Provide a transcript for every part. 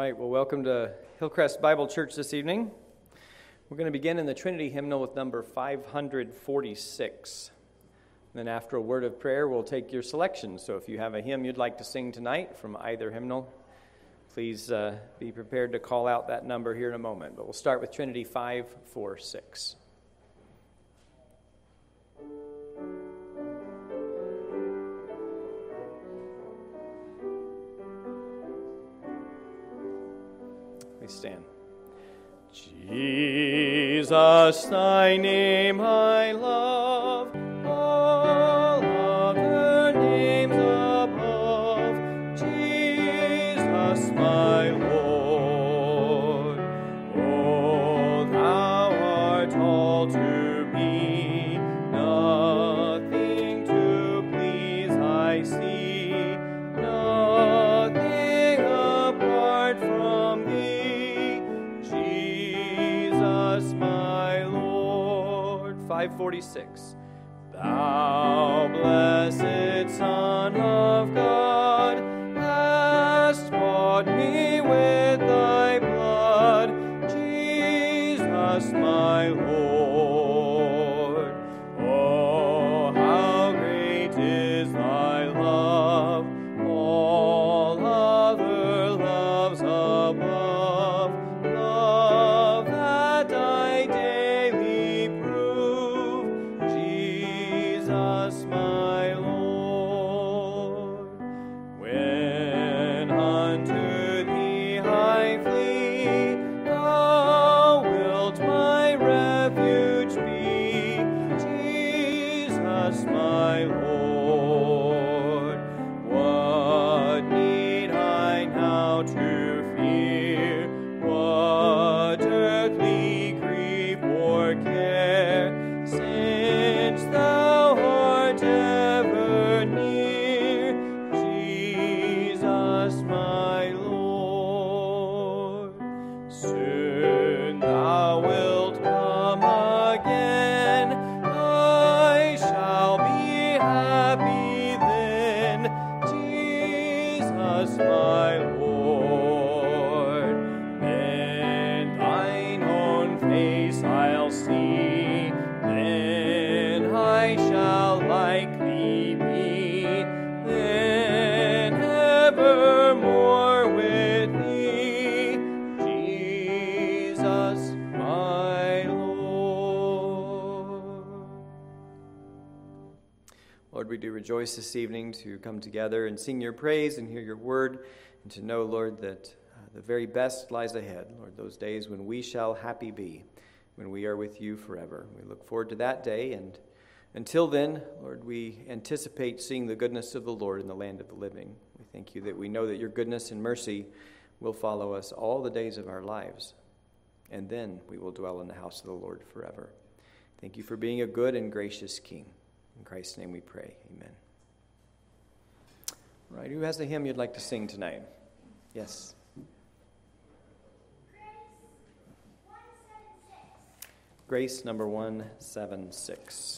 right, well, welcome to Hillcrest Bible Church this evening. We're going to begin in the Trinity hymnal with number 546. Then after a word of prayer, we'll take your selection. So if you have a hymn you'd like to sing tonight from either hymnal, please be prepared to call out that number here in a moment. But we'll start with Trinity 546. Please stand. Jesus, thy name I love, all other names above. Jesus, my Lord, oh, thou art all to me, nothing to please I see, nothing apart from thee. My Lord. 546. Thou blessed Son of God, hast bought me with thy blood, Jesus my Lord. Oh, how great is thy love, all other loves above, love that I daily prove, Jesus my Lord. When unto thee I flee, thou wilt my refuge be, Jesus my Lord. What need I now to fear? What earthly grief or care, since thou art ever near, Jesus my Lord. Soon thou wilt come again, I shall be happy then, Jesus my Lord. Then thine own face I'll see, then I shall like thee be, then evermore with thee, Jesus my Lord. Lord, we do rejoice this evening to come together and sing your praise and hear your word, and to know, Lord, that the very best lies ahead, Lord, those days when we shall happy be, when we are with you forever. We look forward to that day, and until then, Lord, we anticipate seeing the goodness of the Lord in the land of the living. We thank you that we know that your goodness and mercy will follow us all the days of our lives, and then we will dwell in the house of the Lord forever. Thank you for being a good and gracious King. In Christ's name we pray. Amen. All right, who has a hymn you'd like to sing tonight? Yes. Grace number 176.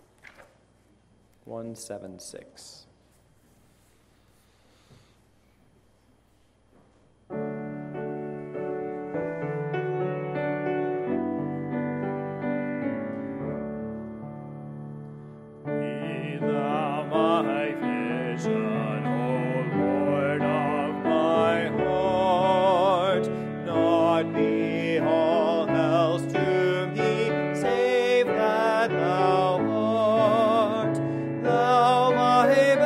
176. Be thou my vision, O Lord of my heart, not be all else to me, save that thou art. Thou my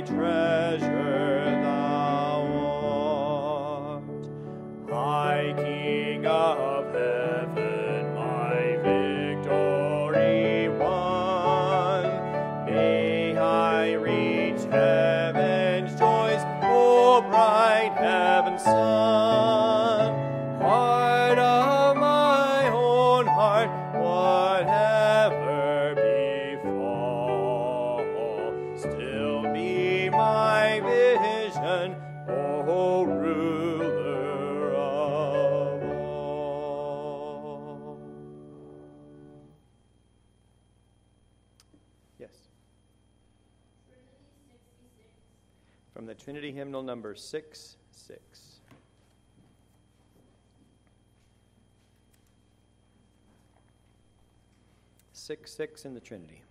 treasure thou art. High King of heaven, my victory won. May I reach heaven's joys, O bright heaven's sun. Heart of my own heart, whatever befall, still be my vision, O ruler of all. Yes. From the Trinity hymnal number 6:6. 6:6 in the Trinity.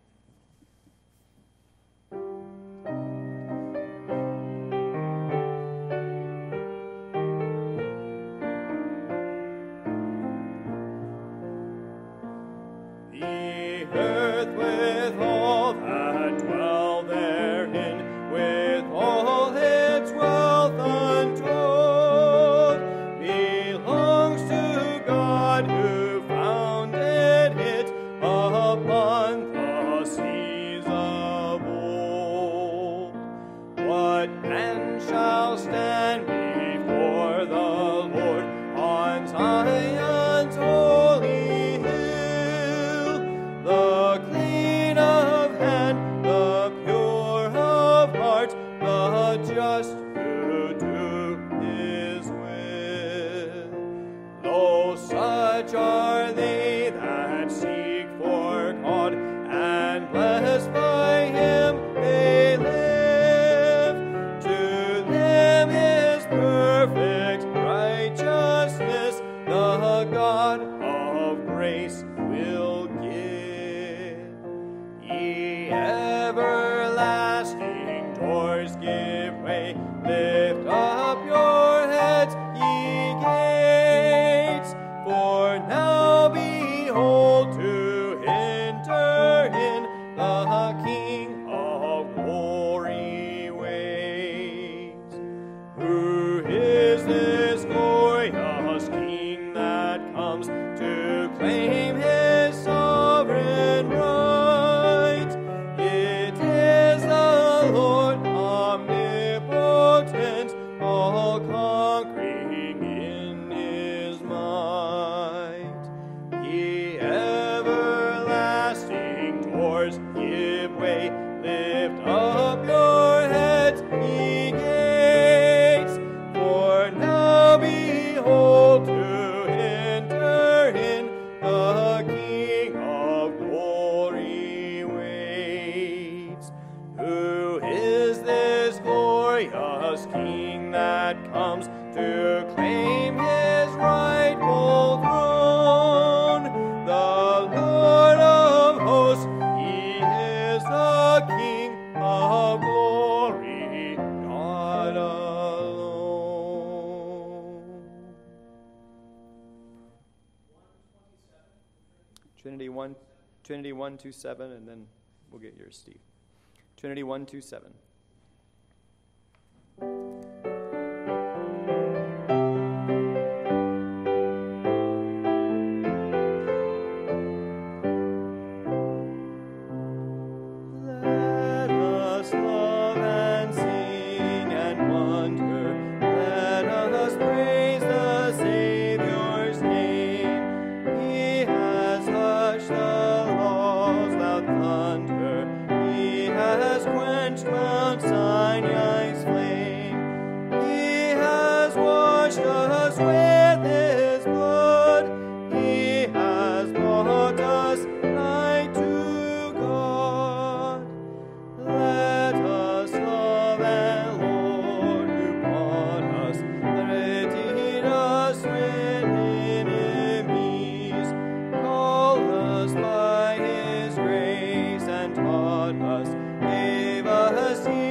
The earth with all that dwell therein, with all its wealth untold, belongs to God who founded it upon the seas of old. What man shall stand before the Lord on Zion's holy hill? The clean of hand, the pure of heart, the just who do his will. Though such are they that seek for God, and blessed by him they live. To them is perfect righteousness, the God of grace will give. Ye everlasting doors, give way, lift up your heads, ye gates, for now behold to enter in the King of glory waits. Who is this glorious King that comes to claim his sovereign right? It is the Lord omnipotent, all conquering in his might. Ye everlasting doors, give way, lift up your heads, ye gates, for now behold to enter in the King of glory waits. Who is this glorious King that comes to claim his rightful throne? The Lord of hosts, he is the King of glory, God alone. Trinity 1:2-7, and then we'll get yours, Steve. Trinity 1:2-7. Let us love and sing and wonder. Let us praise the Savior's name. He has hushed the laws loud thunder. He has quenched Mount Sinai's flame. He has washed us with his blood. He has brought us nigh to God. Let us love and Lord who bought us, redeemed us when enemies, called us by his grace and taught us, gave us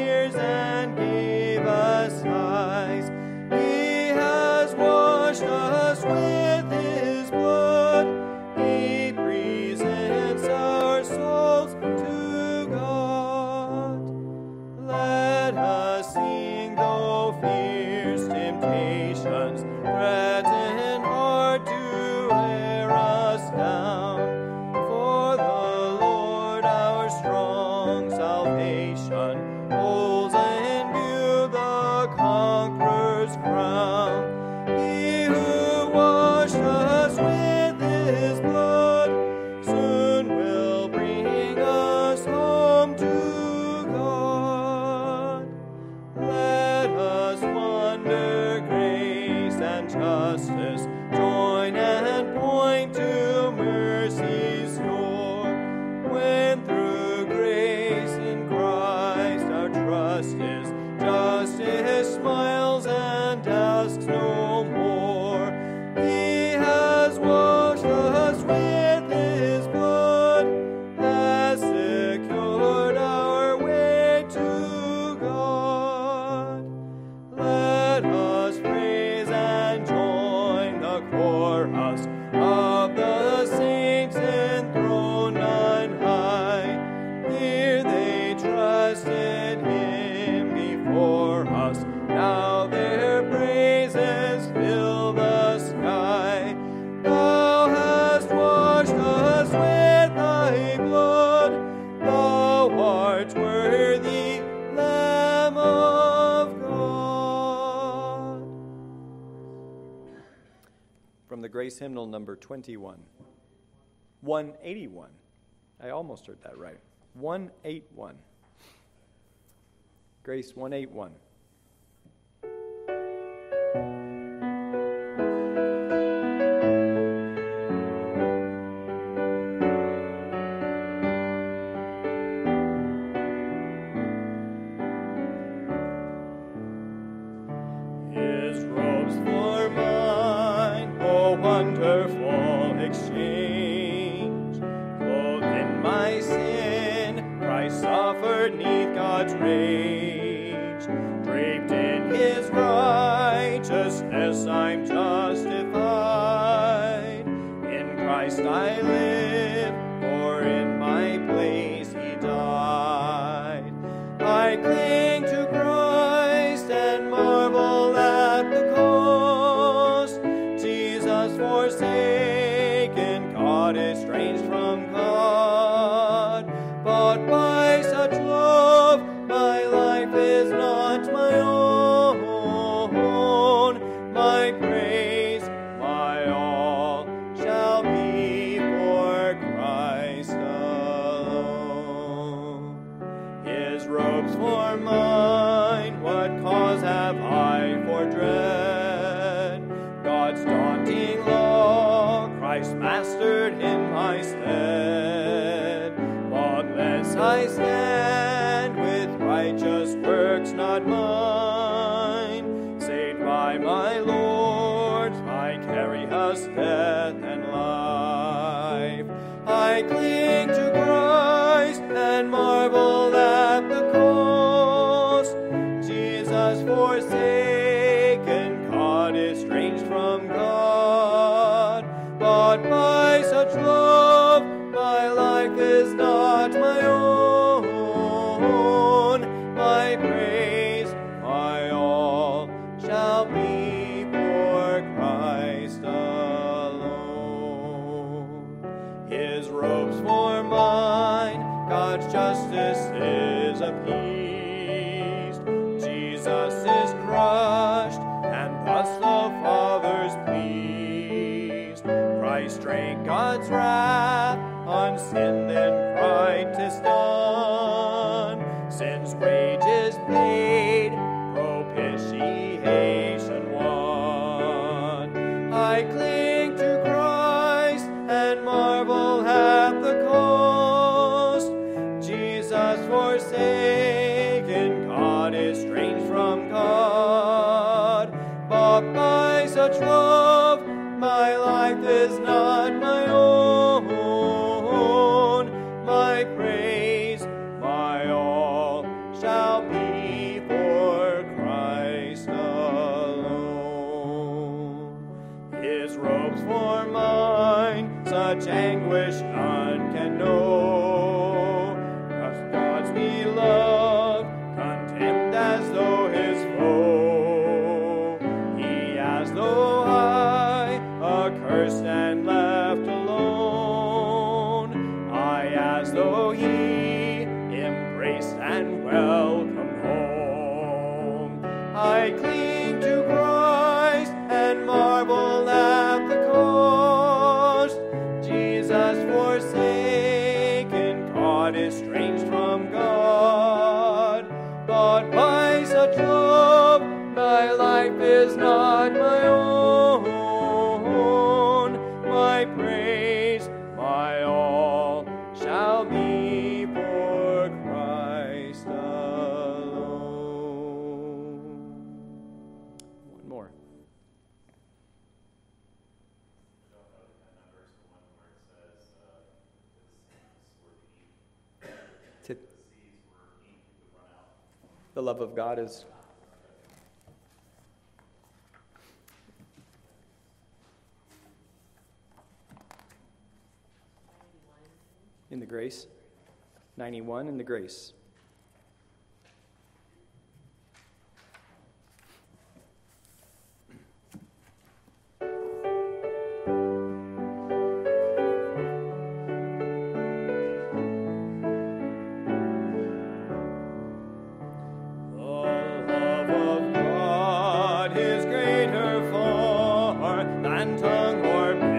Grace hymnal number 21. 181. I almost heard that right. 181. Grace 181. His robes for mine, oh wonderful exchange. Clothed in my sin, Christ suffered 'neath God's rage. Draped in his righteousness, I'm justified. In Christ I live, for in my place he died. I cling to Christ and marvel at the cost. Jesus forsaken, God estranged from God. But by such love, my life is not my own. My praise, my all, shall be for Christ alone. His robes for mine, what cause have I for dread? God's daunting law, Christ mastered in my stead. Faultless I stand with righteous works not mine. Saved by my Lord, vicarious death and life. I cling to Christ and marvel at the cost. Jesus forsaken, God estranged from God. But by such love, my life is not my own. My praise, my all, shall be for Christ alone. His robes for mine, God's justice is appeased. Jesus is crushed, and thus the Father's pleased. Christ drank God's wrath on sin, then cried 'tis done. Sin's wage is paid, propitiation won. I cling to Christ and marvel at the cost. Jesus forsaken, God estranged from God. But by such love, my life is not my own. My praise, my all, shall be for Christ alone. His robes for mine, such anguish none can know. God's beloved, contemned as though his foe. He as though I, accursed and left alone. I as though he, embraced and welcomed home. I cling to Christ and marvel at the cost. Jesus forsaken, God estranged from God. But by such love, my life is not my own. My praise, my all, shall be for Christ alone. One more. The love of God is in the grace. 91 in the grace. Tongue or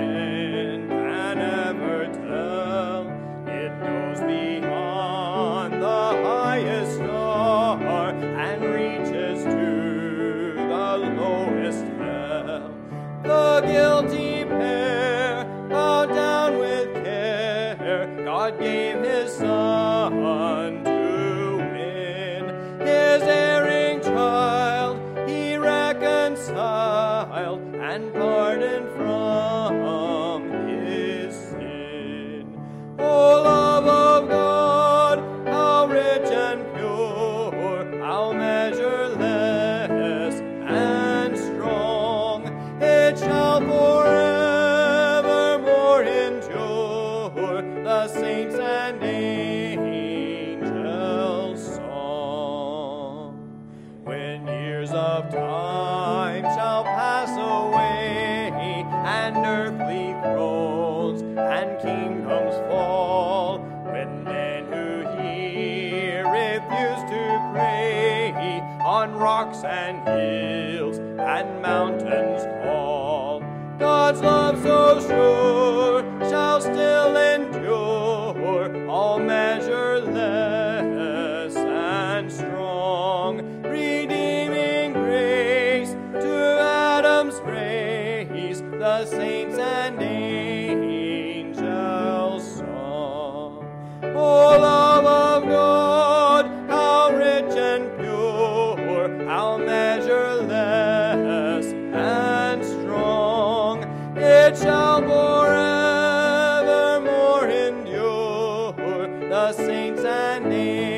God gave his Son to win. His erring child he reconciled and pardoned from his sin. O love of God, how rich and pure, how measureless and strong, it shall forevermore endure, the saints and angels' song. When years of time shall pass away, and earthly thrones and kingdoms fall, when men who hear refuse to pray, on rocks and hills and mountains fall, God's love so sure shall still endure, all measureless and strong, redeeming grace to Adam's race, the saints and angels' song. O love of God, how rich and pure, how measureless and strong, it shall forevermore endure, the saints and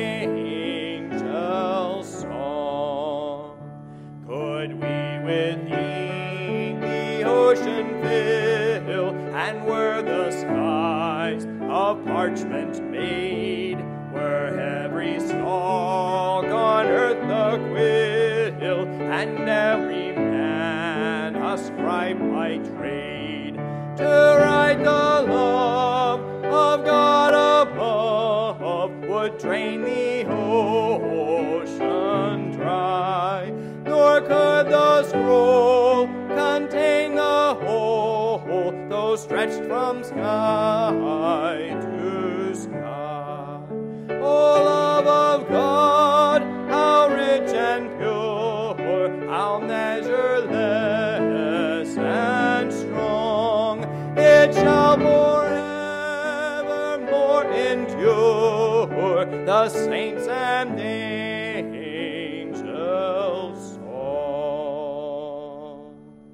angels' song. Could we with ink the ocean fill, and were the skies of parchment made, were every stalk on earth a quill, and every man a scribe by trade, to write the love of God above, would drain the ocean dry, nor could the scroll contain the whole, though stretched from sky to sky. O love of God, how rich and pure, how measureless and strong, it shall forevermore endure, the saints and angels' song.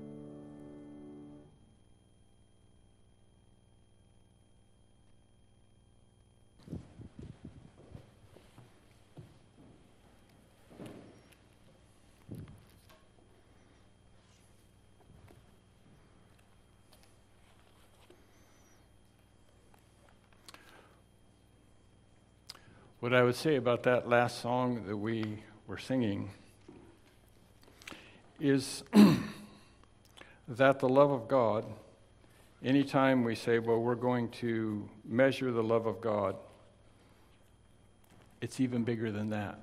What I would say about that last song that we were singing is that the love of God, anytime we say, well, we're going to measure the love of God, it's even bigger than that.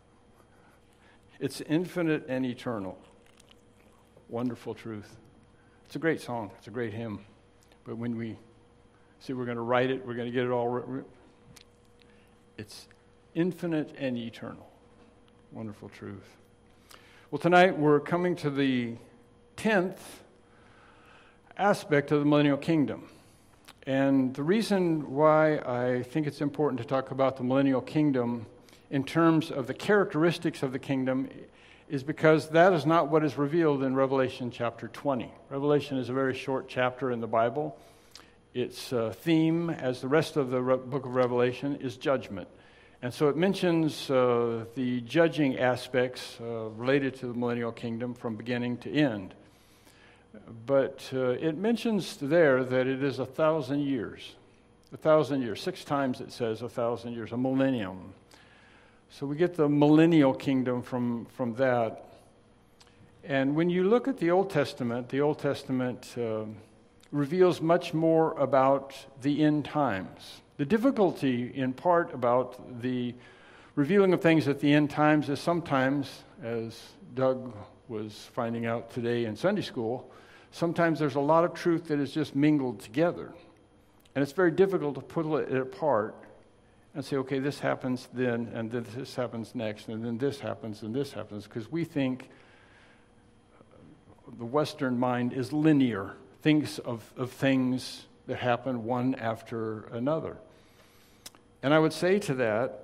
It's infinite and eternal. Wonderful truth. It's a great song. It's a great hymn. But when we say we're going to write it, we're going to get it all... It's infinite and eternal. Wonderful truth. Well, tonight we're coming to the 10th aspect of the millennial kingdom. And the reason why I think it's important to talk about the millennial kingdom in terms of the characteristics of the kingdom is because that is not what is revealed in Revelation chapter 20. Revelation is a very short chapter in the Bible. Its theme, as the rest of the book of Revelation, is judgment. And so it mentions the judging aspects related to the millennial kingdom from beginning to end. But it mentions there that it is 1,000 years. 1,000 years. 6 times it says 1,000 years, a millennium. So we get the millennial kingdom from that. And when you look at the Old Testament reveals much more about the end times. The difficulty, in part, about the revealing of things at the end times is sometimes, as Doug was finding out today in Sunday school, sometimes there's a lot of truth that is just mingled together. And it's very difficult to pull it apart and say, okay, this happens then, and then this happens next, and then this happens, and this happens, because we think the Western mind is linear, thinks of things that happen one after another. And I would say to that,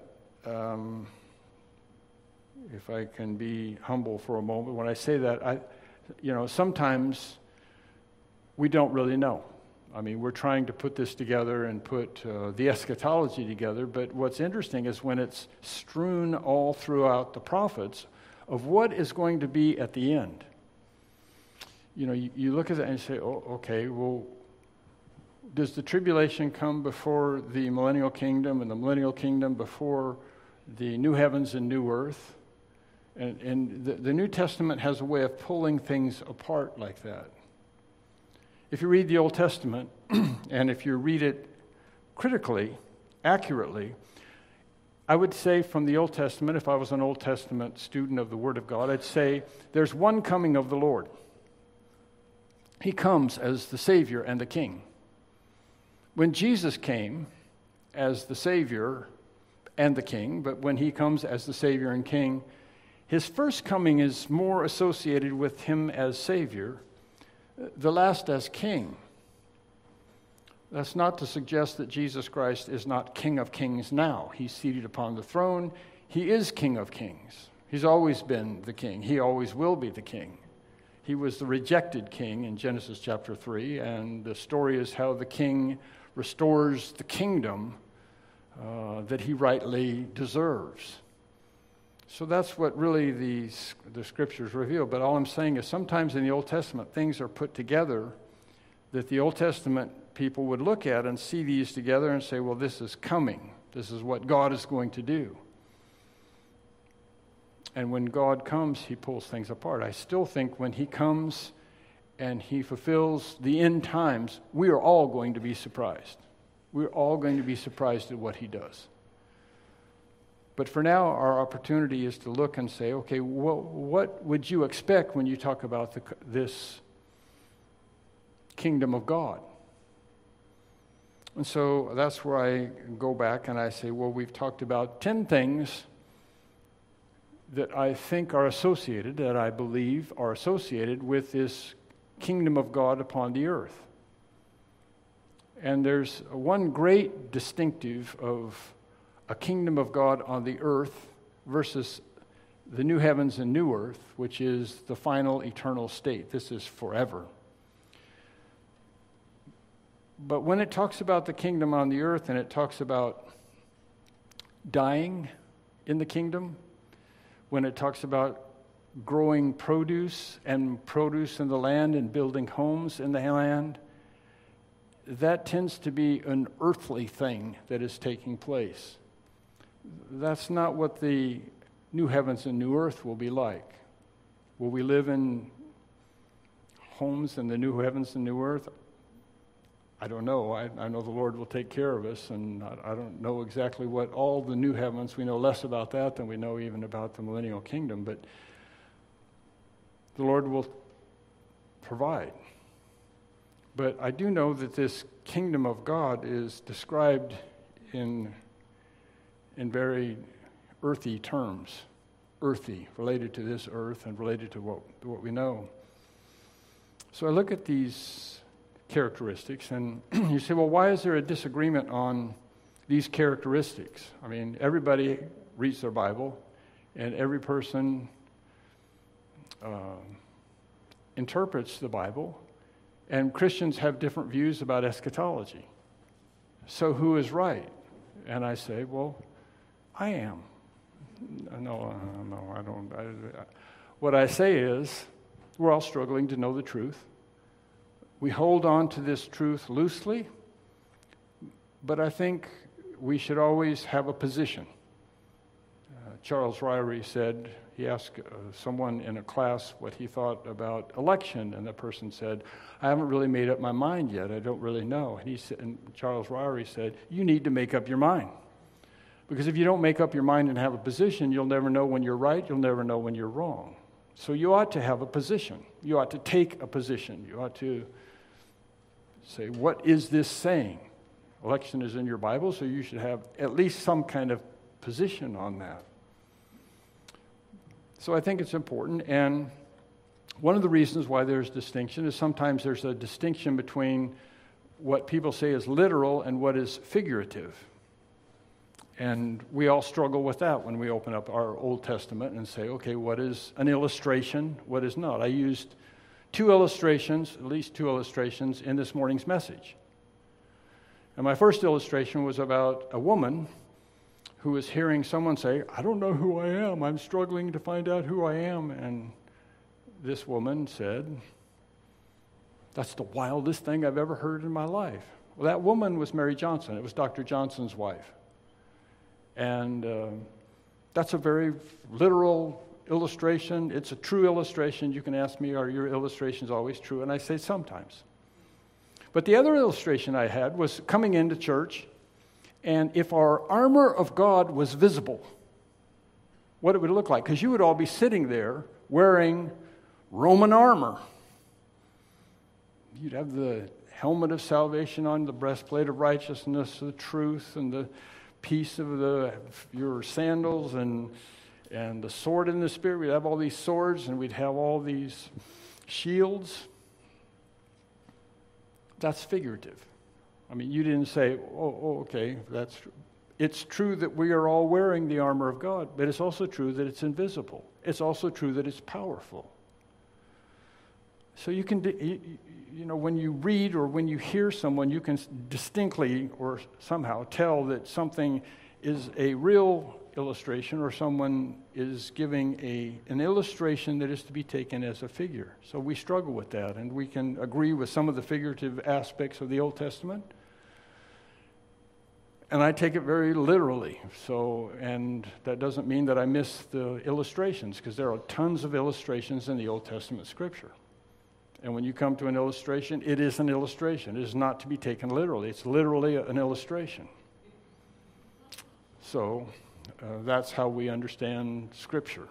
if I can be humble for a moment, when I say that, sometimes we don't really know. I mean, we're trying to put this together and put the eschatology together, but what's interesting is when it's strewn all throughout the prophets of what is going to be at the end. You look at that and you say, oh, okay, well, does the tribulation come before the millennial kingdom and the millennial kingdom before the new heavens and new earth? And the New Testament has a way of pulling things apart like that. If you read the Old Testament, and if you read it critically, accurately, I would say from the Old Testament, if I was an Old Testament student of the Word of God, I'd say there's one coming of the Lord. He comes as the Savior and the King. When Jesus came as the Savior and the King, but when he comes as the Savior and King, his first coming is more associated with him as Savior, the last as King. That's not to suggest that Jesus Christ is not King of Kings now. He's seated upon the throne. He is King of Kings. He's always been the King. He always will be the King. He was the rejected king in Genesis chapter 3, and the story is how the king restores the kingdom that he rightly deserves. So that's what really the scriptures reveal. But all I'm saying is sometimes in the Old Testament, things are put together that the Old Testament people would look at and see these together and say, well, this is coming. This is what God is going to do. And when God comes, he pulls things apart. I still think when he comes and he fulfills the end times, we are all going to be surprised. We're all going to be surprised at what he does. But for now, our opportunity is to look and say, okay, what would you expect when you talk about this kingdom of God? And so that's where I go back and I say, well, we've talked about 10 things that I think are associated, that I believe are associated with this kingdom of God upon the earth. And there's one great distinctive of a kingdom of God on the earth versus the new heavens and new earth, which is the final eternal state. This is forever. But when it talks about the kingdom on the earth and it talks about dying in the kingdom, when it talks about growing produce in the land and building homes in the land, that tends to be an earthly thing that is taking place. That's not what the new heavens and new earth will be like. Will we live in homes in the new heavens and new earth? I don't know. I know the Lord will take care of us, and I don't know exactly what all the new heavens, we know less about that than we know even about the millennial kingdom, but the Lord will provide. But I do know that this kingdom of God is described in very earthy terms, earthy, related to this earth and related to what we know. So I look at these characteristics, and you say, well, why is there a disagreement on these characteristics? I mean, everybody reads their Bible, and every person interprets the Bible, and Christians have different views about eschatology. So who is right? And I say, well, I am. No, I don't. What I say is, we're all struggling to know the truth. We hold on to this truth loosely, but I think we should always have a position. Charles Ryrie said, he asked someone in a class what he thought about election, and the person said, I haven't really made up my mind yet. I don't really know. And Charles Ryrie said, you need to make up your mind. Because if you don't make up your mind and have a position, you'll never know when you're right, you'll never know when you're wrong. So you ought to have a position. You ought to take a position. You ought to say, what is this saying? Election is in your Bible, so you should have at least some kind of position on that. So I think it's important, and one of the reasons why there's distinction is sometimes there's a distinction between what people say is literal and what is figurative. And we all struggle with that when we open up our Old Testament and say, okay, what is an illustration? What is not? I used at least two illustrations in this morning's message. And my first illustration was about a woman who was hearing someone say, I don't know who I am. I'm struggling to find out who I am. And this woman said, that's the wildest thing I've ever heard in my life. Well, that woman was Mary Johnson. It was Dr. Johnson's wife. And that's a very literal illustration. It's a true illustration. You can ask me, are your illustrations always true? And I say sometimes. But the other illustration I had was coming into church, and if our armor of God was visible, what it would look like. Because you would all be sitting there wearing Roman armor. You'd have the helmet of salvation on, the breastplate of righteousness, the truth, and the piece of your sandals, and the sword in the Spirit. We'd have all these swords, and we'd have all these shields. That's figurative. I mean, you didn't say, okay, that's true. It's true that we are all wearing the armor of God, but it's also true that it's invisible. It's also true that it's powerful. So you can, when you read or when you hear someone, you can distinctly or somehow tell that something is a real illustration or someone is giving an illustration that is to be taken as a figure. So we struggle with that, and we can agree with some of the figurative aspects of the Old Testament. And I take it very literally. And that doesn't mean that I miss the illustrations, because there are tons of illustrations in the Old Testament Scripture. And when you come to an illustration, it is an illustration. It is not to be taken literally. It's literally an illustration. So that's how we understand Scripture.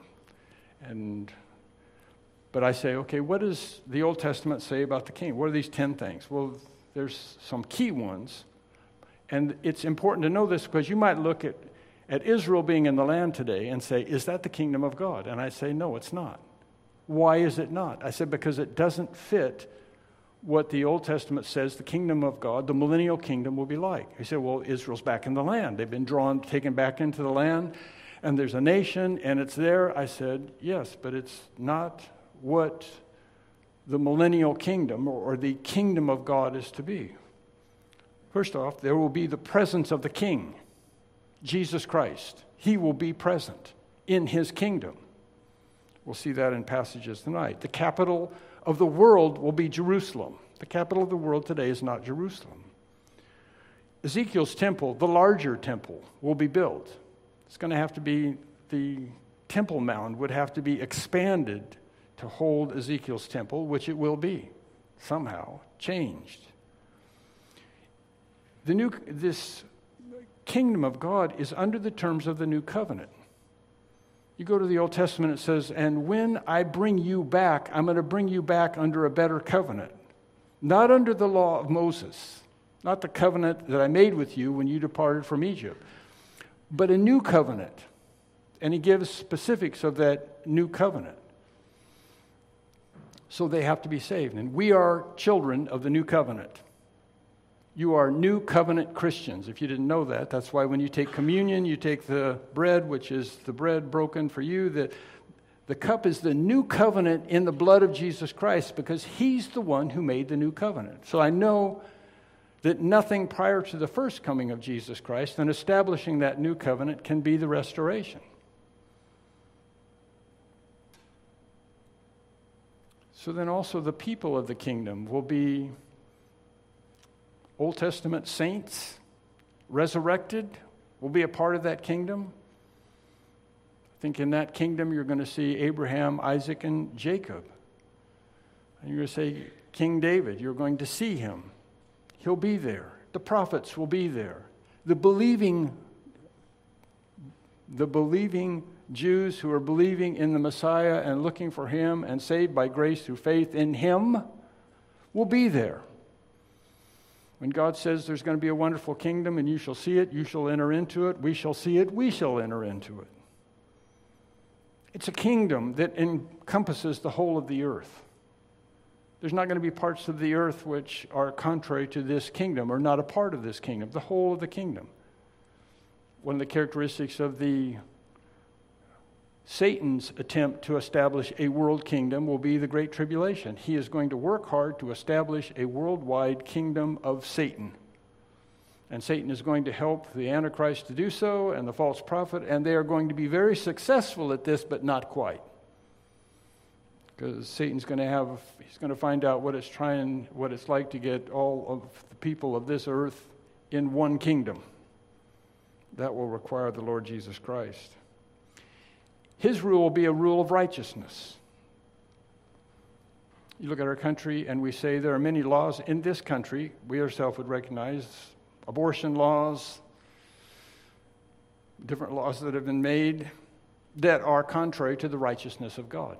But I say, okay, what does the Old Testament say about the king? What are these 10 things? Well, there's some key ones. And it's important to know this, because you might look at Israel being in the land today and say, is that the kingdom of God? And I say, no, it's not. Why is it not? I said, because it doesn't fit what the Old Testament says the kingdom of God, the millennial kingdom, will be like. He said, well, Israel's back in the land. They've been taken back into the land, and there's a nation, and it's there. I said, yes, but it's not what the millennial kingdom or the kingdom of God is to be. First off, there will be the presence of the King, Jesus Christ. He will be present in his kingdom. We'll see that in passages tonight. The capital of the world will be Jerusalem. The capital of the world today is not Jerusalem. Ezekiel's temple, the larger temple, will be built. It's going to have to be, the Temple Mount would have to be expanded to hold Ezekiel's temple, which it will be, somehow changed. This kingdom of God is under the terms of the new covenant. You go to the Old Testament, it says, and when I bring you back, I'm going to bring you back under a better covenant. Not under the law of Moses, not the covenant that I made with you when you departed from Egypt, but a new covenant. And he gives specifics of that new covenant. So they have to be saved. And we are children of the new covenant. You are new covenant Christians. If you didn't know that, that's why when you take communion, you take the bread, which is the bread broken for you. The cup is the new covenant in the blood of Jesus Christ, because he's the one who made the new covenant. So I know that nothing prior to the first coming of Jesus Christ and establishing that new covenant can be the restoration. So then also the people of the kingdom will be Old Testament saints, resurrected, will be a part of that kingdom. I think in that kingdom you're going to see Abraham, Isaac, and Jacob. And you're going to say King David, you're going to see him. He'll be there. The prophets will be there. The believing Jews who are believing in the Messiah and looking for him and saved by grace through faith in him will be there. When God says there's going to be a wonderful kingdom and you shall see it, you shall enter into it, we shall see it, we shall enter into it. It's a kingdom that encompasses the whole of the earth. There's not going to be parts of the earth which are contrary to this kingdom or not a part of this kingdom, the whole of the kingdom. one of the characteristics of Satan's attempt to establish a world kingdom will be the Great Tribulation. He is going to work hard to establish a worldwide kingdom of Satan. And Satan is going to help the Antichrist to do so, and the false prophet, and they are going to be very successful at this, but not quite. Because Satan's going to find out what it's like to get all of the people of this earth in one kingdom. That will require the Lord Jesus Christ. His rule will be a rule of righteousness. You look at our country and we say there are many laws in this country, we ourselves would recognize abortion laws, different laws that have been made that are contrary to the righteousness of God.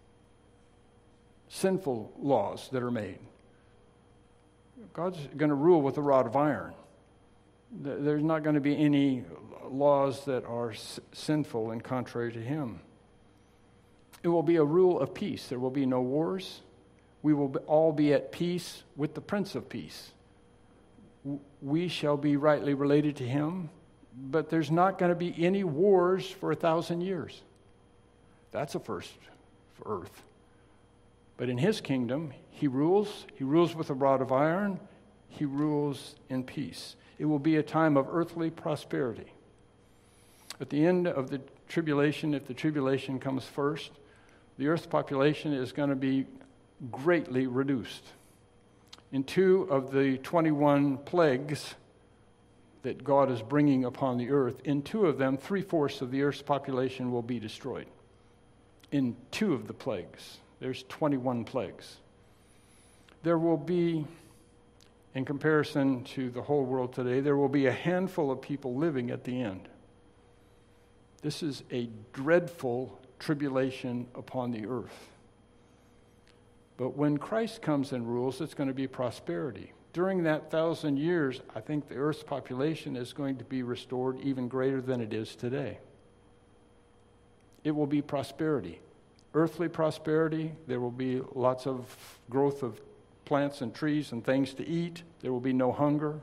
Sinful laws that are made. God's going to rule with a rod of iron. There's not going to be any laws that are sinful and contrary to Him. It will be a rule of peace. There will be no wars. We will all be at peace with the Prince of Peace. We shall be rightly related to Him, but there's not going to be any wars for 1,000 years. That's a first for earth. But in His kingdom, He rules. He rules with a rod of iron. He rules in peace. It will be a time of earthly prosperity. At the end of the tribulation, if the tribulation comes first, the earth's population is going to be greatly reduced. In 2 of the 21 plagues that God is bringing upon the earth, in 2 of them, 3/4 of the earth's population will be destroyed. In 2 of the plagues. There's 21 plagues. There will be, in comparison to the whole world today, there will be a handful of people living at the end. This is a dreadful tribulation upon the earth. But when Christ comes and rules, it's going to be prosperity. During that 1,000 years, I think the earth's population is going to be restored even greater than it is today. It will be prosperity. Earthly prosperity. There will be lots of growth of plants and trees and things to eat. There will be no hunger.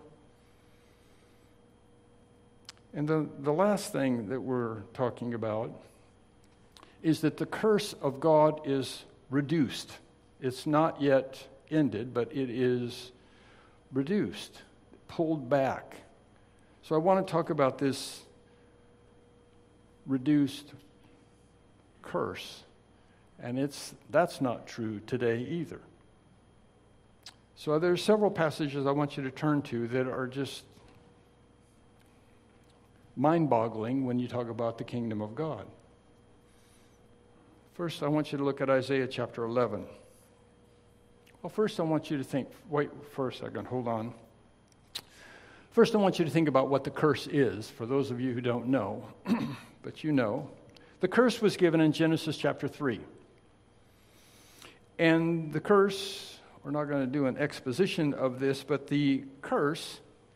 And the last thing that we're talking about is that the curse of God is reduced. It's not yet ended, but it is reduced, pulled back. So I want to talk about this reduced curse. And that's not true today either. So there's several passages I want you to turn to that are just mind-boggling when you talk about the kingdom of God. First, I want you to look at Isaiah chapter 11. Well, first I want you to think, wait for a second, hold on. First I want you to think about what the curse is, for those of you who don't know, but you know. The curse was given in Genesis chapter 3. And the curse, we're not going to do an exposition of this, but the curse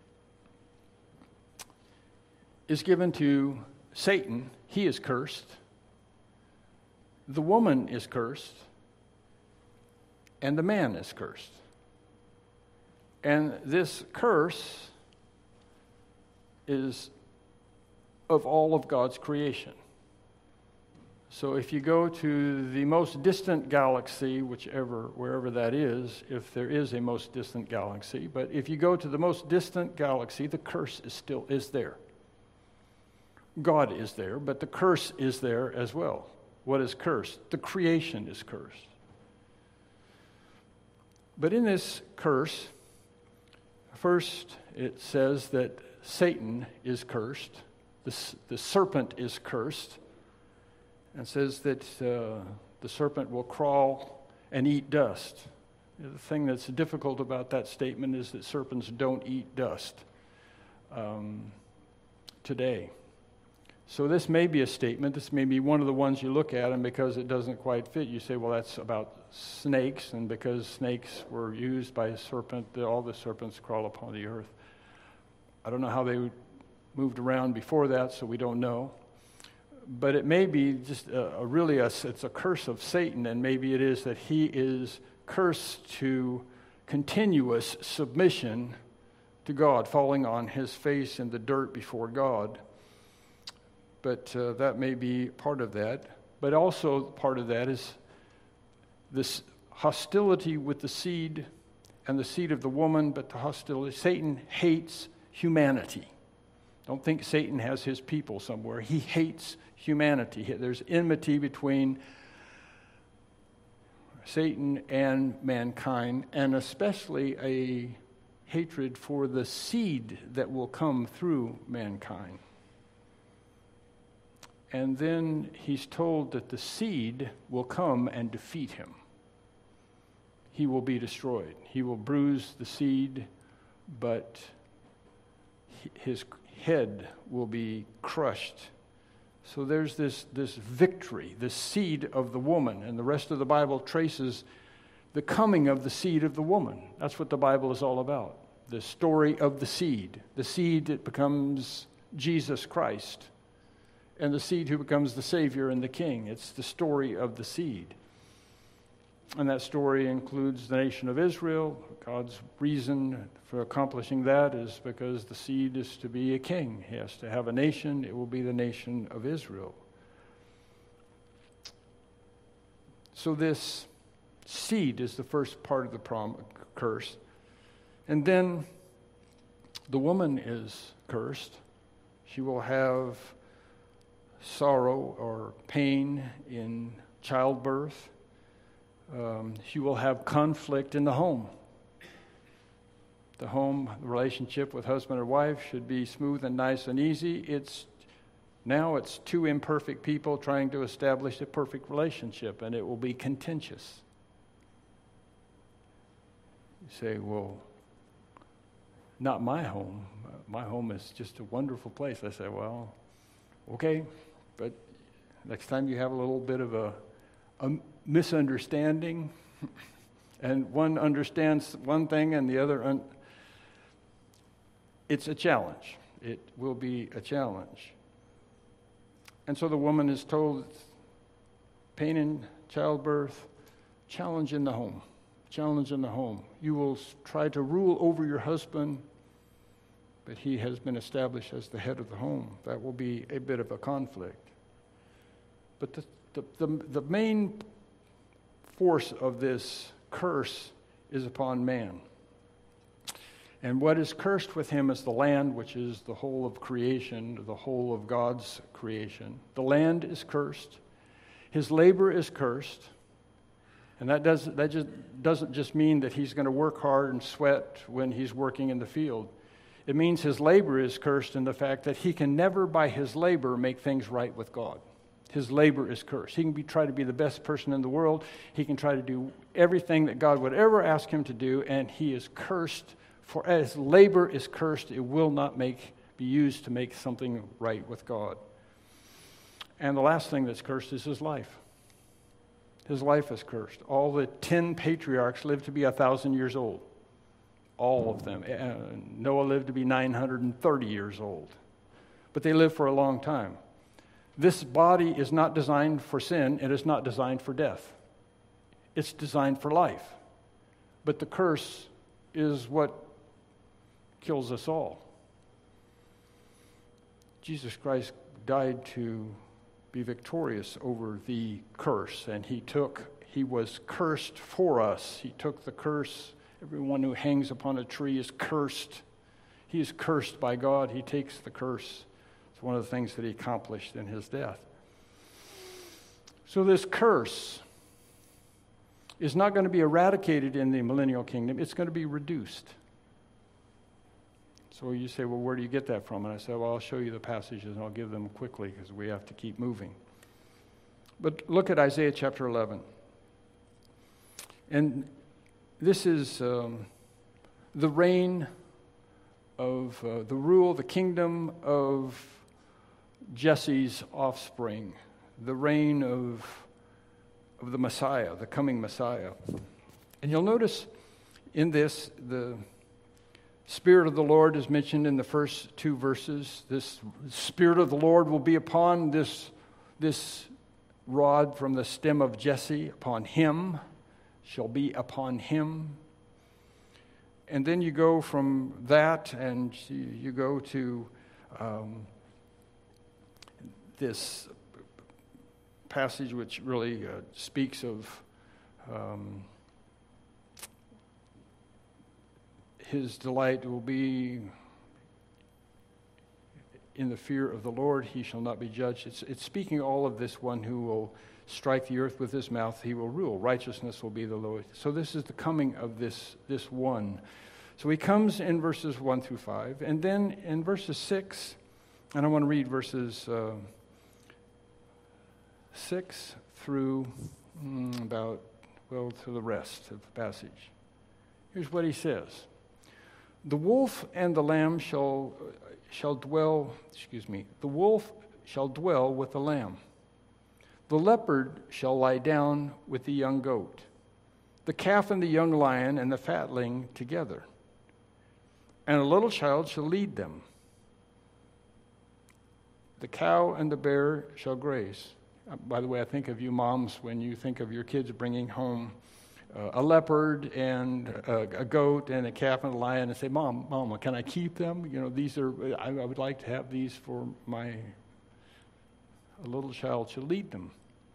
is given to Satan. He is cursed. The woman is cursed. And the man is cursed. And this curse is of all of God's creation. So if you go to the most distant galaxy, wherever that is, if there is a most distant galaxy, but if you go to the most distant galaxy, the curse is there. God is there, but the curse is there as well. What is cursed? The creation is cursed. But in this curse, first it says that Satan is cursed, the serpent is cursed, and says that the serpent will crawl and eat dust. The thing that's difficult about that statement is that serpents don't eat dust today. So this may be a statement, this may be one of the ones you look at, and because it doesn't quite fit, you say, well, that's about snakes, and because snakes were used by a serpent, all the serpents crawl upon the earth. I don't know how they moved around before that, so we don't know. But it may be just it's a curse of Satan, and maybe it is that he is cursed to continuous submission to God, falling on his face in the dirt before God. but that may be part of that. But also part of that is this hostility with the seed and the seed of the woman, but the hostility. Satan hates humanity. Don't think Satan has his people somewhere. He hates humanity. There's enmity between Satan and mankind, and especially a hatred for the seed that will come through mankind. And then he's told that the seed will come and defeat him. He will be destroyed. He will bruise the seed, but his head will be crushed. So there's this victory, the seed of the woman, and the rest of the Bible traces the coming of the seed of the woman. That's what the Bible is all about, the story of the seed that becomes Jesus Christ, and the seed who becomes the Savior and the King. It's the story of the seed. And that story includes the nation of Israel. God's reason for accomplishing that is because the seed is to be a king. He has to have a nation. It will be the nation of Israel. So this seed is the first part of the curse. And then the woman is cursed. She will have sorrow or pain in childbirth. She will have conflict in the home. The home relationship with husband or wife should be smooth and nice and easy. It's two imperfect people trying to establish a perfect relationship, and it will be contentious. You say, well, not my home. My home is just a wonderful place. I say, well, okay, but next time you have a little bit of a misunderstanding, and one understands one thing and the other, it's a challenge. It will be a challenge. And so the woman is told, pain in childbirth, challenge in the home. Challenge in the home. You will try to rule over your husband, but he has been established as the head of the home. That will be a bit of a conflict. But the main force of this curse is upon man. And what is cursed with him is the land, which is the whole of creation, the whole of God's creation. The land is cursed. His labor is cursed. And that doesn't just mean that he's going to work hard and sweat when he's working in the field. It means his labor is cursed in the fact that he can never, by his labor, make things right with God. His labor is cursed. He can try to be the best person in the world. He can try to do everything that God would ever ask him to do, and he is cursed. For as labor is cursed, it will not be used to make something right with God. And the last thing that's cursed is his life. His life is cursed. All the 10 patriarchs lived to be 1,000 years old. All of them. Noah lived to be 930 years old. But they lived for a long time. This body is not designed for sin. It is not designed for death. It's designed for life. But the curse is what kills us all. Jesus Christ died to be victorious over the curse, and he was cursed for us. He took the curse. Everyone who hangs upon a tree is cursed. He is cursed by God. He takes the curse. It's one of the things that he accomplished in his death. So this curse is not going to be eradicated in the millennial kingdom. It's going to be reduced. So you say, well, where do you get that from? And I said, well, I'll show you the passages, and I'll give them quickly because we have to keep moving. But look at Isaiah chapter 11. And this is the reign of the rule, the kingdom of Jesse's offspring, the reign of the Messiah, the coming Messiah. And you'll notice in this, the Spirit of the Lord is mentioned in the first 2 verses. This Spirit of the Lord will be upon this rod from the stem of Jesse, upon him, shall be upon him. And then you go from that and you go to this passage, which really speaks of his delight will be in the fear of the Lord. He shall not be judged. It's speaking all of this one who will strike the earth with his mouth. He will rule. Righteousness will be the Lord. So this is the coming of this one. So he comes in verses 1 through 5. And then in verses 6, and I want to read verses 6 through to the rest of the passage. Here's what he says. The wolf and the lamb shall dwell, the wolf shall dwell with the lamb. The leopard shall lie down with the young goat, the calf and the young lion and the fatling together. And a little child shall lead them. The cow and the bear shall graze. By the way, I think of you moms when you think of your kids bringing home a leopard and a goat and a calf and a lion and say, Mama, can I keep them? You know, I would like to have these for a little child shall lead them.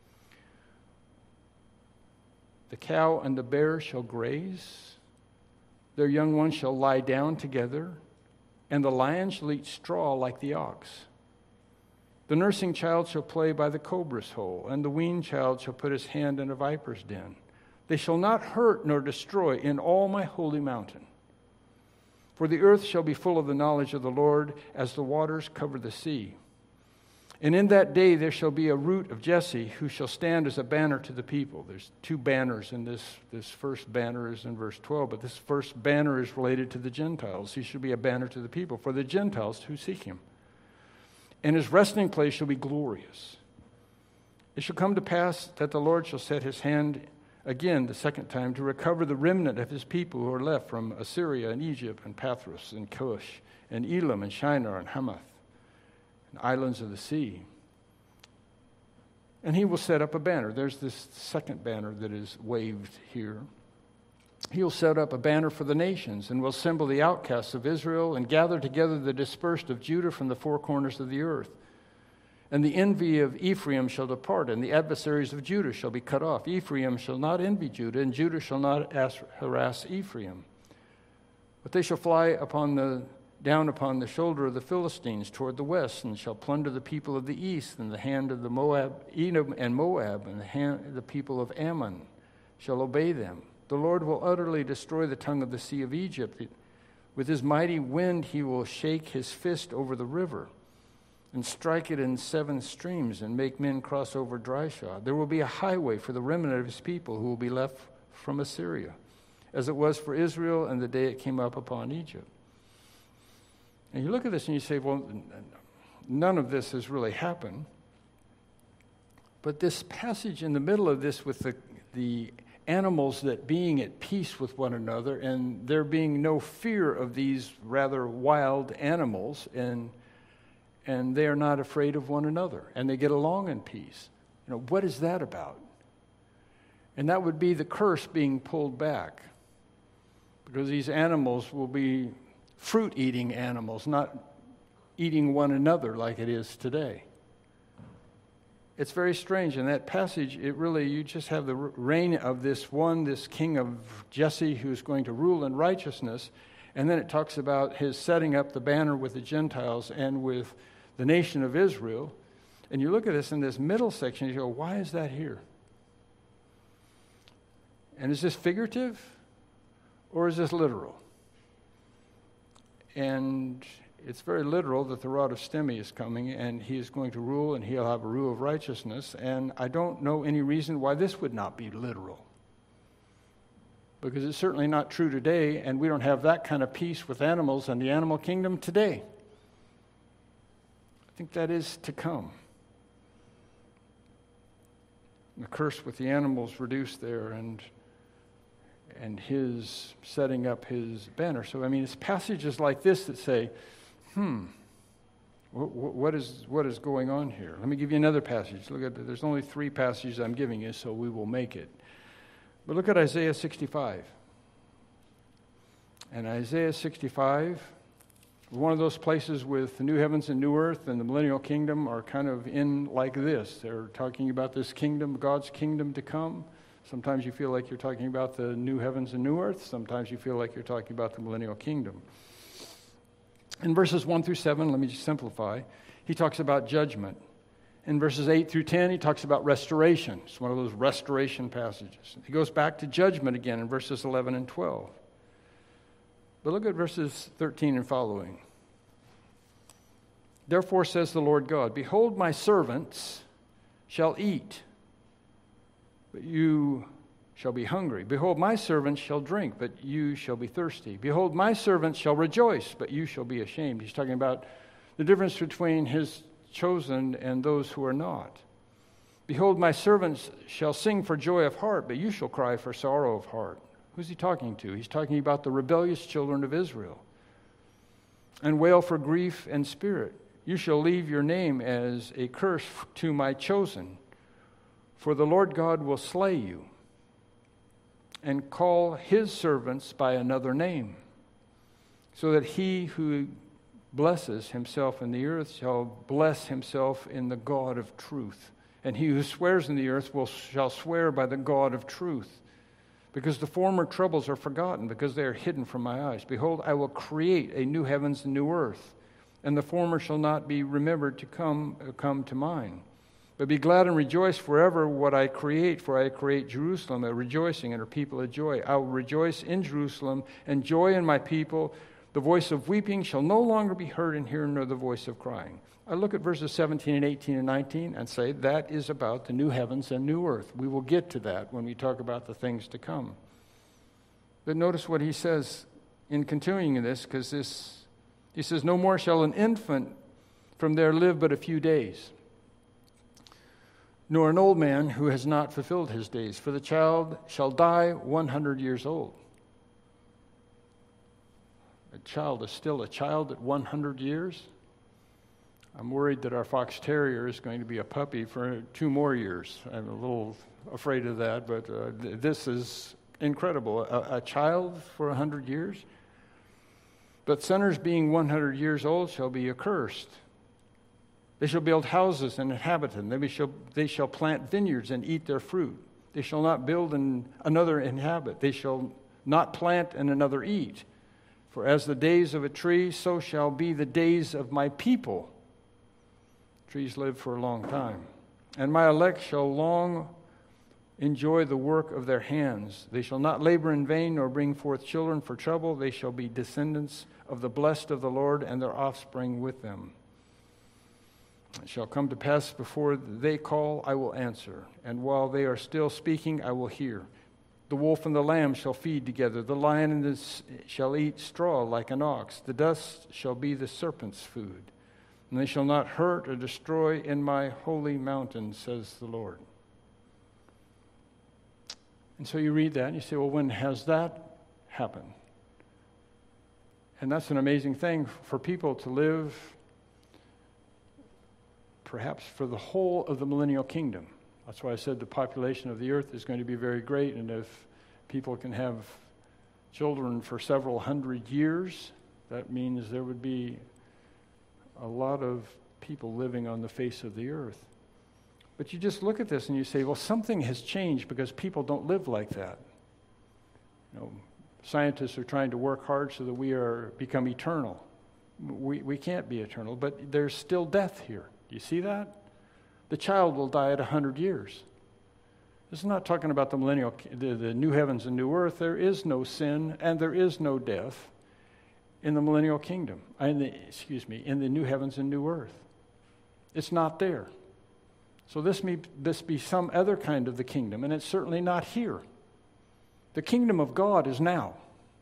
The cow and the bear shall graze. Their young ones shall lie down together, and the lion shall eat straw like the ox. The nursing child shall play by the cobra's hole, and the weaned child shall put his hand in a viper's den. They shall not hurt nor destroy in all my holy mountain. For the earth shall be full of the knowledge of the Lord as the waters cover the sea. And in that day there shall be a root of Jesse who shall stand as a banner to the people. There's two banners in this. This first banner is in verse 12, but this first banner is related to the Gentiles. He shall be a banner to the people for the Gentiles who seek him. And his resting place shall be glorious. It shall come to pass that the Lord shall set his hand again the second time to recover the remnant of his people who are left from Assyria and Egypt and Pathros and Cush and Elam and Shinar and Hamath and islands of the sea. And he will set up a banner. There's this second banner that is waved here. He will set up a banner for the nations and will assemble the outcasts of Israel and gather together the dispersed of Judah from the four corners of the earth. And the envy of Ephraim shall depart, and the adversaries of Judah shall be cut off. Ephraim shall not envy Judah, and Judah shall not harass Ephraim. But they shall fly down upon the shoulder of the Philistines toward the west, and shall plunder the people of the east, and the hand of the Edom and Moab, and the people of Ammon shall obey them. The Lord will utterly destroy the tongue of the sea of Egypt. With his mighty wind he will shake his fist over the river and strike it in 7 streams and make men cross over dry shod. There will be a highway for the remnant of his people who will be left from Assyria, as it was for Israel in the day it came up upon Egypt. And you look at this and you say, well, none of this has really happened. But this passage in the middle of this with the animals that being at peace with one another and there being no fear of these rather wild animals, and they are not afraid of one another, and they get along in peace. You know, what is that about? And that would be the curse being pulled back, because these animals will be fruit-eating animals, not eating one another like it is today. It's very strange. In that passage, you just have the reign of this king of Jesse who's going to rule in righteousness, and then it talks about his setting up the banner with the Gentiles and with the nation of Israel. And you look at this in this middle section, you go, why is that here? And is this figurative or is this literal? And it's very literal that the rod of Stemi is coming and he is going to rule and he'll have a rule of righteousness. And I don't know any reason why this would not be literal, because it's certainly not true today, and we don't have that kind of peace with animals and the animal kingdom today. I think that is to come. The curse with the animals reduced there, and his setting up his banner. So, I mean, it's passages like this that say, what is going on here? Let me give you another passage. Look at there's only 3 passages I'm giving you, so we will make it. But look at Isaiah 65. And Isaiah 65, One of those places with the new heavens and new earth and the millennial kingdom are kind of in like this. They're talking about this kingdom, God's kingdom to come. Sometimes you feel like you're talking about the new heavens and new earth. Sometimes you feel like you're talking about the millennial kingdom. In verses 1 through 7, let me just simplify, he talks about judgment. In verses 8 through 10, he talks about restoration. It's one of those restoration passages. He goes back to judgment again in verses 11 and 12. But look at verses 13 and following. Therefore says the Lord God, behold, my servants shall eat, but you shall be hungry. Behold, my servants shall drink, but you shall be thirsty. Behold, my servants shall rejoice, but you shall be ashamed. He's talking about the difference between his chosen and those who are not. Behold, my servants shall sing for joy of heart, but you shall cry for sorrow of heart. Who's he talking to? He's talking about the rebellious children of Israel. And wail for grief and spirit. You shall leave your name as a curse to my chosen, for the Lord God will slay you and call his servants by another name, so that he who blesses himself in the earth shall bless himself in the God of truth. And he who swears in the earth shall swear by the God of truth. Because the former troubles are forgotten, because they are hidden from my eyes. Behold, I will create a new heavens and new earth, and the former shall not be remembered to come to mind. But be glad and rejoice forever what I create, for I create Jerusalem a rejoicing and her people a joy. I will rejoice in Jerusalem and joy in my people. The voice of weeping shall no longer be heard in here, nor the voice of crying. I look at verses 17 and 18 and 19 and say that is about the new heavens and new earth. We will get to that when we talk about the things to come. But notice what he says in continuing in this, because he says, no more shall an infant from there live but a few days, nor an old man who has not fulfilled his days, for the child shall die 100 years old. A child is still a child at 100 years. I'm worried that our fox terrier is going to be a puppy for 2 more years. I'm a little afraid of that, but this is incredible. A child for 100 years? But sinners being 100 years old shall be accursed. They shall build houses and inhabit them. They shall plant vineyards and eat their fruit. They shall not build and another inhabit. They shall not plant and another eat. For as the days of a tree, so shall be the days of my people. Trees live for a long time. And my elect shall long enjoy the work of their hands. They shall not labor in vain, nor bring forth children for trouble. They shall be descendants of the blessed of the Lord, and their offspring with them. It shall come to pass before they call, I will answer. And while they are still speaking, I will hear. The wolf and the lamb shall feed together. The lion shall eat straw like an ox. The dust shall be the serpent's food. And they shall not hurt or destroy in my holy mountain, says the Lord. And so you read that and you say, well, when has that happened? And that's an amazing thing for people to live perhaps for the whole of the millennial kingdom. That's why I said the population of the earth is going to be very great, and if people can have children for several hundred years, that means there would be a lot of people living on the face of the earth. But you just look at this and you say, well, something has changed because people don't live like that. Scientists are trying to work hard so that we become eternal. We can't be eternal, but there's still death here. Do you see that? The child will die at 100 years. This is not talking about the new heavens and new earth. There is no sin and there is no death in the millennial kingdom. In the new heavens and new earth. It's not there. So this be some other kind of the kingdom, and it's certainly not here. The kingdom of God is now.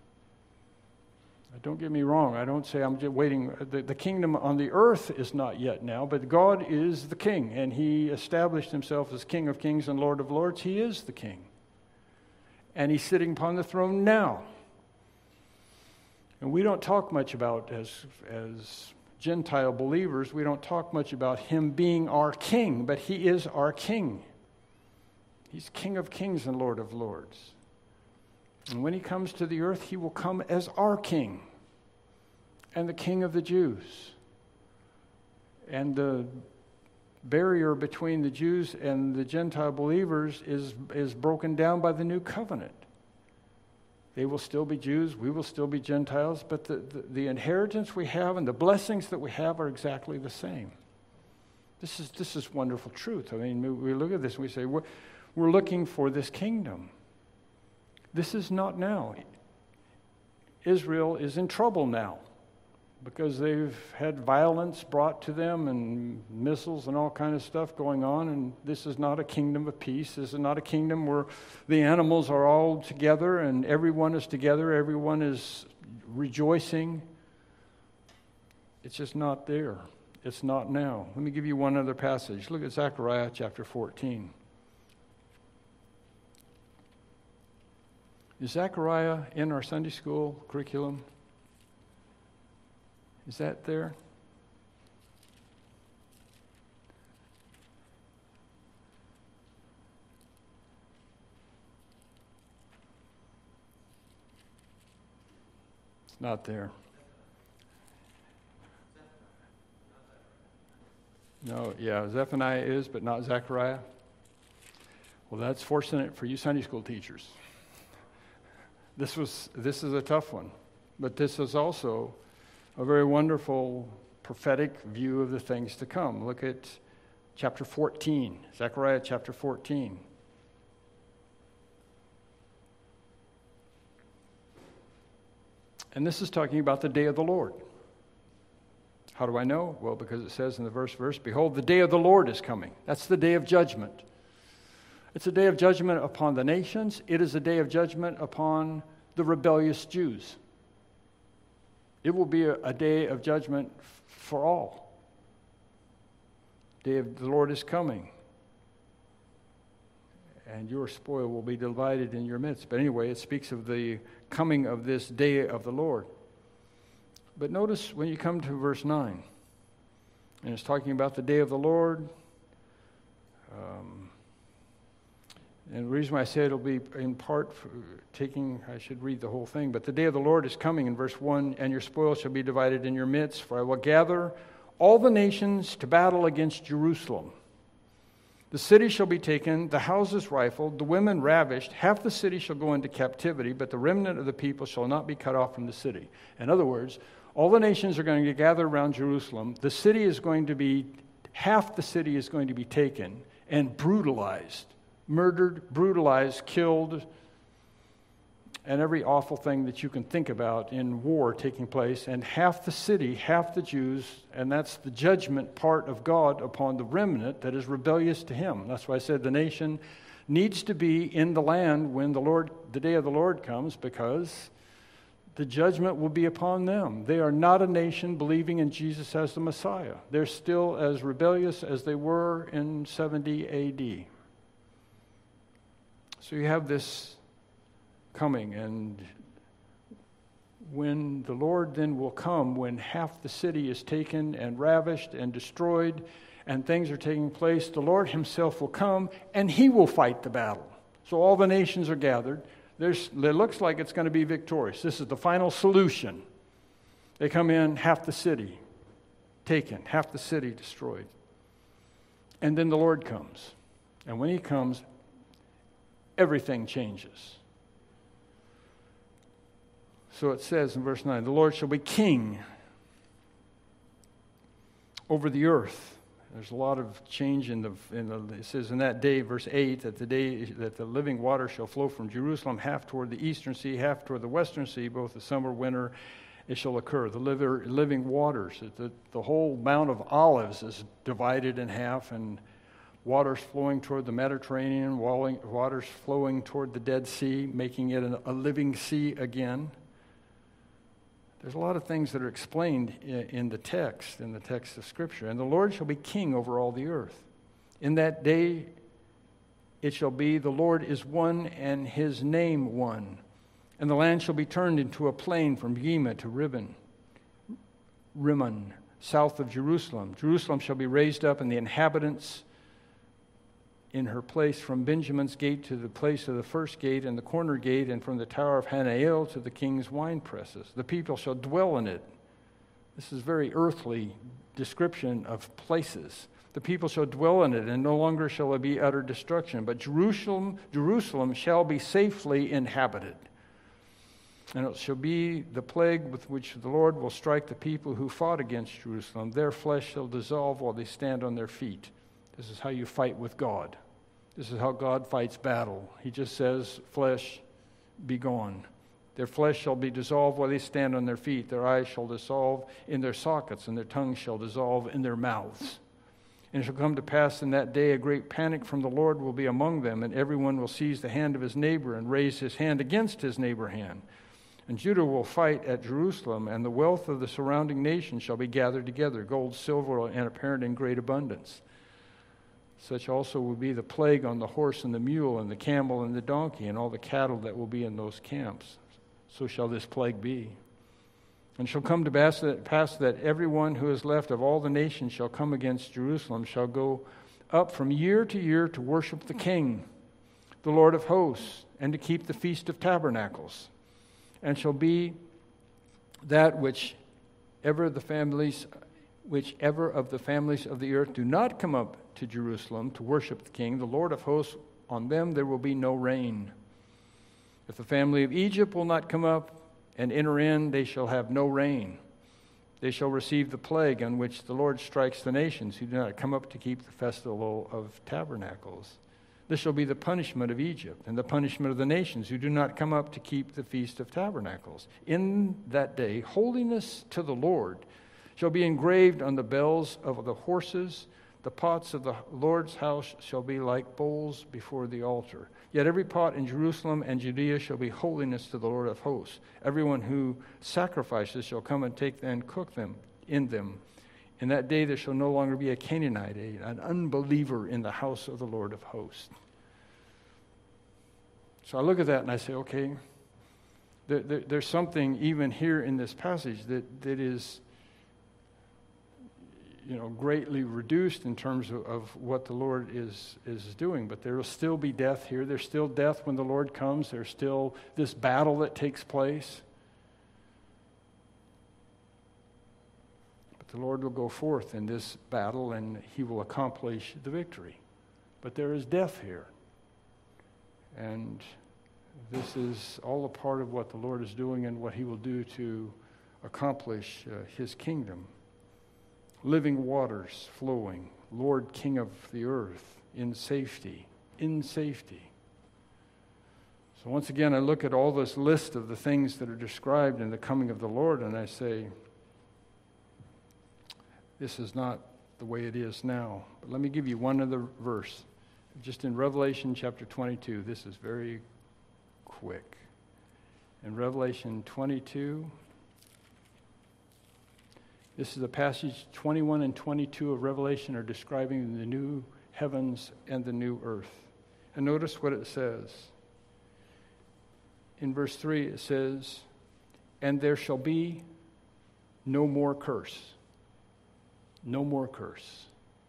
Don't get me wrong. I don't say I'm just waiting. The kingdom on the earth is not yet now, but God is the king, and he established himself as King of kings and Lord of lords. He is the king. And he's sitting upon the throne now. And we don't talk much about, as Gentile believers, we don't talk much about him being our king, but he is our king. He's King of kings and Lord of lords. And when he comes to the earth, he will come as our king. and the King of the Jews. And the barrier between the Jews and the Gentile believers is broken down by the new covenant. They will still be Jews, we will still be Gentiles, but the inheritance we have and the blessings that we have are exactly the same. This is wonderful truth. I mean, we look at this and we say, we're looking for this kingdom. This is not now. Israel is in trouble now because they've had violence brought to them and missiles and all kind of stuff going on, and this is not a kingdom of peace. This is not a kingdom where the animals are all together and everyone is together, everyone is rejoicing. It's just not there. It's not now. Let me give you one other passage. Look at Zechariah chapter 14. Is Zechariah in our Sunday school curriculum? Is that there? It's not there. No, yeah, Zephaniah is, but not Zechariah. Well, that's fortunate for you Sunday school teachers. This is a tough one, but this is also a very wonderful prophetic view of the things to come. Look at chapter 14, Zechariah chapter 14. And this is talking about the day of the Lord. How do I know? Well, because it says in the verse, behold, the day of the Lord is coming. That's the day of judgment. It's a day of judgment upon the nations. It is a day of judgment upon the rebellious Jews. It will be a day of judgment for all. The day of the Lord is coming. And your spoil will be divided in your midst. But anyway, it speaks of the coming of this day of the Lord. But notice when you come to verse 9, and it's talking about the day of the Lord. And the reason why I say it'll be in part I should read the whole thing, but the day of the Lord is coming in verse 1, and your spoil shall be divided in your midst, for I will gather all the nations to battle against Jerusalem. The city shall be taken, the houses rifled, the women ravished, half the city shall go into captivity, but the remnant of the people shall not be cut off from the city. In other words, all the nations are going to gather around Jerusalem. The city is going to be, half the city is going to be taken and brutalized. Murdered, brutalized, killed, and every awful thing that you can think about in war taking place. And half the city, half the Jews, and that's the judgment part of God upon the remnant that is rebellious to Him. That's why I said the nation needs to be in the land when the day of the Lord comes, because the judgment will be upon them. They are not a nation believing in Jesus as the Messiah. They're still as rebellious as they were in 70 A.D. So you have this coming, and when the Lord then will come, when half the city is taken and ravished and destroyed and things are taking place, the Lord Himself will come and He will fight the battle. So all the nations are gathered. It looks like it's going to be victorious. This is the final solution. They come in, half the city taken, half the city destroyed. And then the Lord comes. And when He comes, everything changes. So it says in verse 9, the Lord shall be king over the earth. There's a lot of change it says in that day, verse 8, that the day that the living water shall flow from Jerusalem, half toward the eastern sea, half toward the western sea, both the summer, winter, it shall occur. The living waters, the whole Mount of Olives is divided in half, and waters flowing toward the Mediterranean, waters flowing toward the Dead Sea, making it a living sea again. There's a lot of things that are explained in the text of Scripture. And the Lord shall be king over all the earth. In that day it shall be, the Lord is one and His name one. And the land shall be turned into a plain from Yima to Rimmon, south of Jerusalem. Jerusalem shall be raised up, and the inhabitants in her place from Benjamin's gate to the place of the first gate and the corner gate, and from the tower of Hanael to the king's wine presses. The people shall dwell in it, This is very earthly description of places. The people shall dwell in it, and no longer shall it be utter destruction. But Jerusalem shall be safely inhabited. And it shall be the plague with which the Lord will strike the people who fought against Jerusalem. Their flesh shall dissolve while they stand on their feet. This is how you fight with God. This is how God fights battle. He just says, flesh, be gone. Their flesh shall be dissolved while they stand on their feet. Their eyes shall dissolve in their sockets, and their tongues shall dissolve in their mouths. And it shall come to pass in that day a great panic from the Lord will be among them, and everyone will seize the hand of his neighbor and raise his hand against his neighbor's hand. And Judah will fight at Jerusalem, and the wealth of the surrounding nations shall be gathered together, gold, silver, and apparent in great abundance. Such also will be the plague on the horse and the mule and the camel and the donkey and all the cattle that will be in those camps. So shall this plague be. And shall come to pass that everyone who is left of all the nations shall come against Jerusalem, shall go up from year to year to worship the King, the Lord of hosts, and to keep the Feast of Tabernacles. And shall be that whichever of the families of the earth do not come up to Jerusalem to worship the King, the Lord of hosts, on them there will be no rain. If the family of Egypt will not come up and enter in, they shall have no rain. They shall receive the plague on which the Lord strikes the nations who do not come up to keep the festival of tabernacles. This shall be the punishment of Egypt and the punishment of the nations who do not come up to keep the Feast of Tabernacles. In that day, holiness to the Lord shall be engraved on the bells of the horses. The pots of the Lord's house shall be like bowls before the altar. Yet every pot in Jerusalem and Judea shall be holiness to the Lord of hosts. Everyone who sacrifices shall come and take and cook them in them. In that day there shall no longer be a Canaanite, an unbeliever in the house of the Lord of hosts. So I look at that and I say, okay, there's something even here in this passage that is, greatly reduced in terms of what the Lord is doing. But there will still be death here. There's still death when the Lord comes. There's still this battle that takes place. The Lord will go forth in this battle and he will accomplish the victory. But there is death here. And this is all a part of what the Lord is doing and what he will do to accomplish his kingdom. Living waters flowing, Lord King of the earth, in safety. So once again, I look at all this list of the things that are described in the coming of the Lord and I say, this is not the way it is now. But let me give you one other verse. Just in Revelation chapter 22, this is very quick. In Revelation 22, this is the passage 21 and 22 of Revelation are describing the new heavens and the new earth. And notice what it says. In verse 3 it says, and there shall be no more curse. No more curse.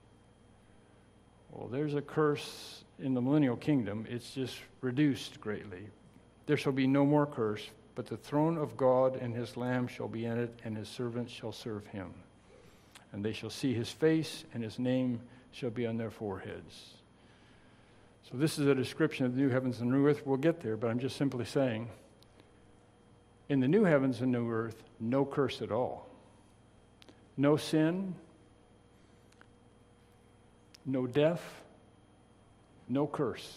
Well, there's a curse in the millennial kingdom. It's just reduced greatly. There shall be no more curse, but the throne of God and his Lamb shall be in it, and his servants shall serve him. And they shall see his face, and his name shall be on their foreheads. So this is a description of the new heavens and new earth. We'll get there, but I'm just simply saying, in the new heavens and new earth, no curse at all. No sin, no death, no curse.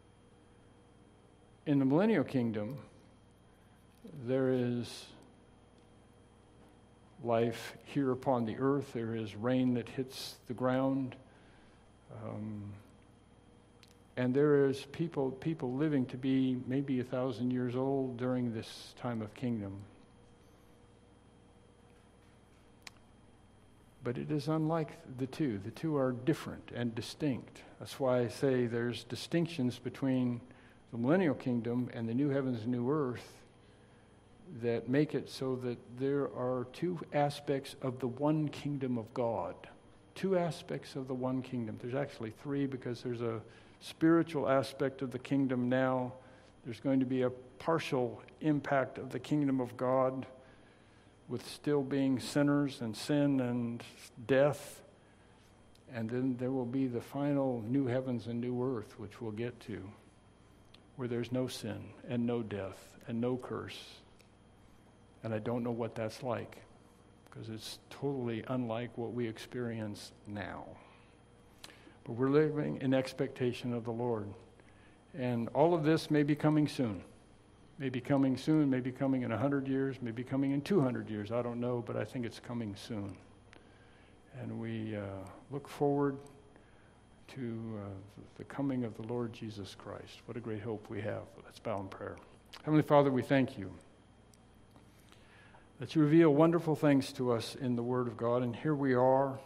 In the millennial kingdom, there is life here upon the earth. There is rain that hits the ground. And there is people living to be maybe 1,000 years old during this time of kingdom. But it is unlike the two. The two are different and distinct. That's why I say there's distinctions between the millennial kingdom and the new heavens and new earth that make it so that there are two aspects of the one kingdom of God. Two aspects of the one kingdom. There's actually three, because there's a spiritual aspect of the kingdom now. There's going to be a partial impact of the kingdom of God with still being sinners and sin and death. And then there will be the final new heavens and new earth, which we'll get to, where there's no sin and no death and no curse. And I don't know what that's like, because it's totally unlike what we experience now. But we're living in expectation of the Lord. And all of this may be coming soon. Maybe coming soon, maybe coming in 100 years, maybe coming in 200 years. I don't know, but I think it's coming soon. And we look forward to the coming of the Lord Jesus Christ. What a great hope we have. Let's bow in prayer. Heavenly Father, we thank you that you reveal wonderful things to us in the Word of God. And here we are,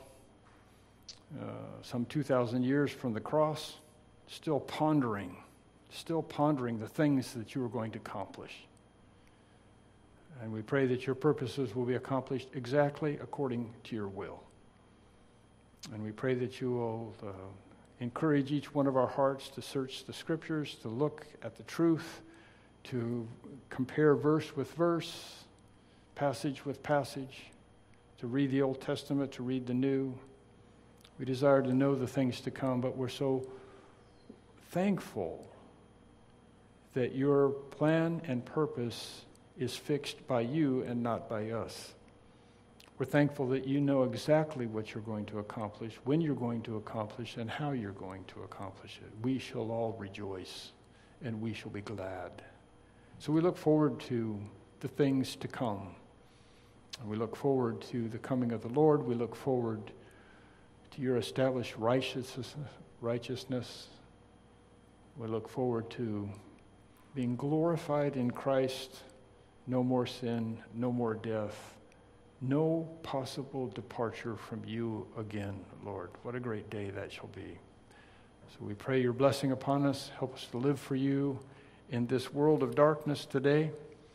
some 2,000 years from the cross, still pondering the things that you are going to accomplish. And we pray that your purposes will be accomplished exactly according to your will. And we pray that you will encourage each one of our hearts to search the Scriptures, to look at the truth, to compare verse with verse, passage with passage, to read the Old Testament, to read the New. We desire to know the things to come, but we're so thankful that your plan and purpose is fixed by you and not by us. We're thankful that you know exactly what you're going to accomplish, when you're going to accomplish, and how you're going to accomplish it. We shall all rejoice, and we shall be glad. So we look forward to the things to come. And we look forward to the coming of the Lord. We look forward to your established righteousness. We look forward to being glorified in Christ. No more sin, no more death, no possible departure from you again, Lord. What a great day that shall be. So we pray your blessing upon us. Help us to live for you in this world of darkness today,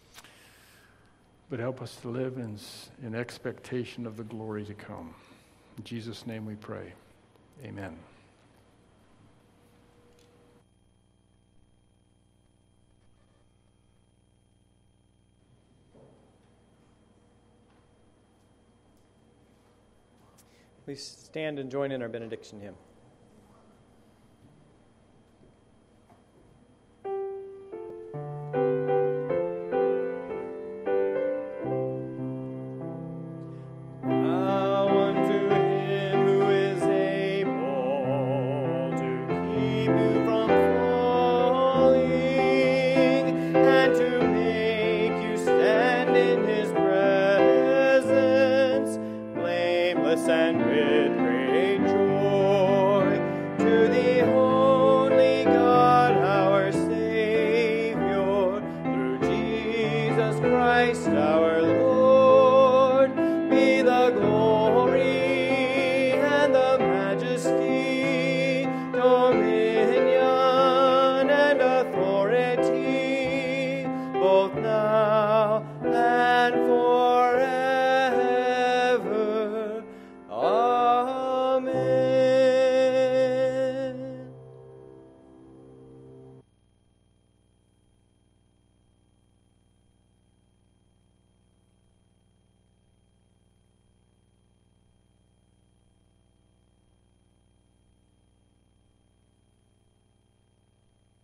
but help us to live in expectation of the glory to come. In Jesus' name we pray. Amen. Please stand and join in our benediction hymn. And with